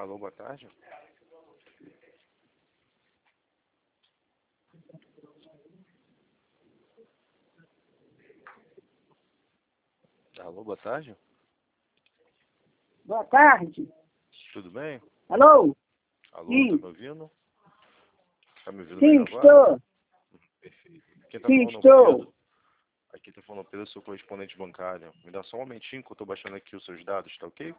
Alô, boa tarde. Alô, boa tarde. Boa tarde. Tudo bem? Alô? Alô, Sim. tá me ouvindo? Tá me ouvindo Sim, bem agora? estou. Perfeito. Quem tá Sim, falando é o estou. Pedro. Aqui tá falando o Pedro, seu correspondente bancário. Me dá só um momentinho que eu tô baixando aqui os seus dados, tá ok?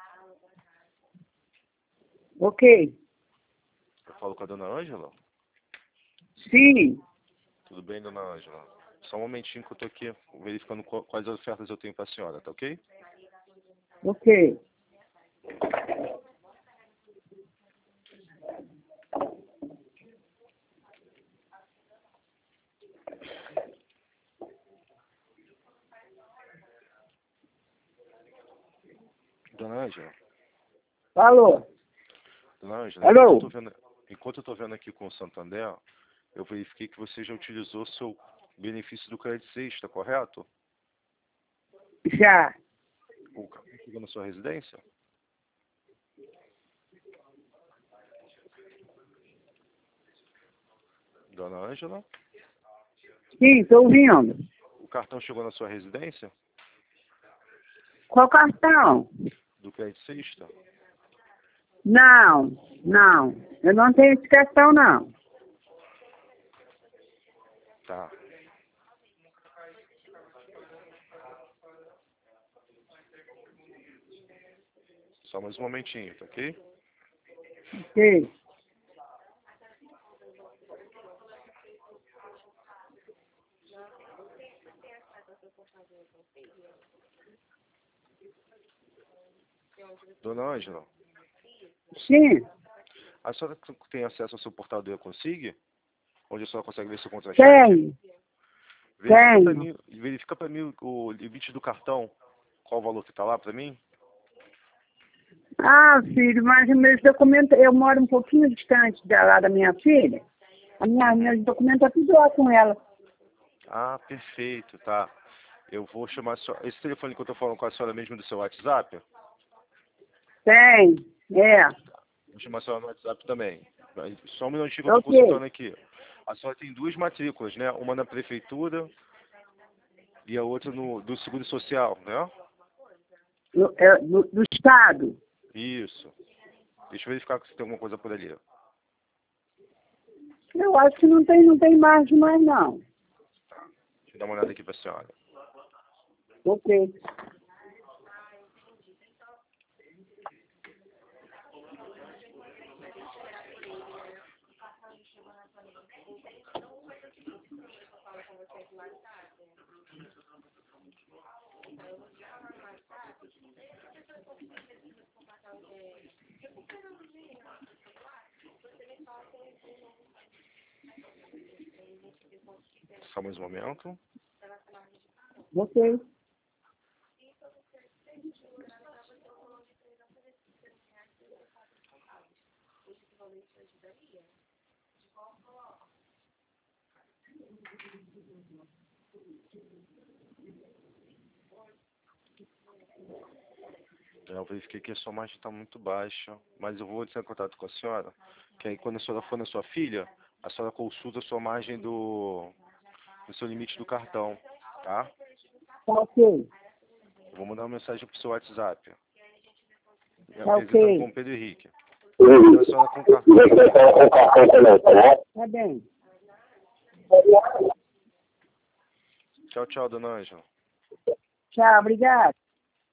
Ok. Eu falo com a dona Ângela? Sim. Tudo bem, dona Ângela? Só um momentinho que eu tô aqui verificando quais ofertas eu tenho pra senhora, tá ok? Ok. Dona Ângela? Alô? Dona Ângela, Alô? enquanto eu tô vendo aqui com o Santander, eu verifiquei que você já utilizou seu benefício do crédito sexta, correto? Já. O cartão chegou na sua residência? Dona Ângela? Sim, estou ouvindo. O cartão chegou na sua residência? Qual cartão? Do crédito sexta? Não, não. Eu não tenho esse cartão, não. Tá. Só mais um momentinho, tá ok? Ok. Dona Ângela, Sim. a senhora tem acesso ao seu portal do Consigue? Onde a senhora consegue ver seu contra-cheque? Tenho. Tenho. Verifica pra mim o limite do cartão. Qual o valor que tá lá pra mim? Ah, filho, mas os meus documentos, eu moro um pouquinho distante lá da minha filha. Meus documentos é tudo lá com ela. Ah, perfeito, tá. Eu vou chamar a senhora. Esse telefone que eu tô falando com a senhora mesmo do seu WhatsApp? Tem. É. Vou chamar a senhora no WhatsApp também. Só um minutinho que eu tô Ok. consultando aqui. A senhora tem duas matrículas, né? Uma na prefeitura e a outra do Seguro Social, né? Do Estado. Isso. Deixa eu verificar se tem alguma coisa por ali. Eu acho que não tem margem mais, não. Deixa eu dar uma olhada aqui pra senhora. Ok. Só mais um momento. Ok. Eu verifiquei que a sua margem está muito baixa, mas eu vou entrar em contato com a senhora, que aí quando a senhora for na sua filha, a senhora consulta a sua margem do seu limite do cartão, tá? Tá ok. Eu vou mandar uma mensagem pro seu WhatsApp, me Tá apresentando ok. como Pedro Henrique. A senhora com o cartão. Tá bem. Tchau, tchau, dona Ângela. Tchau, obrigado.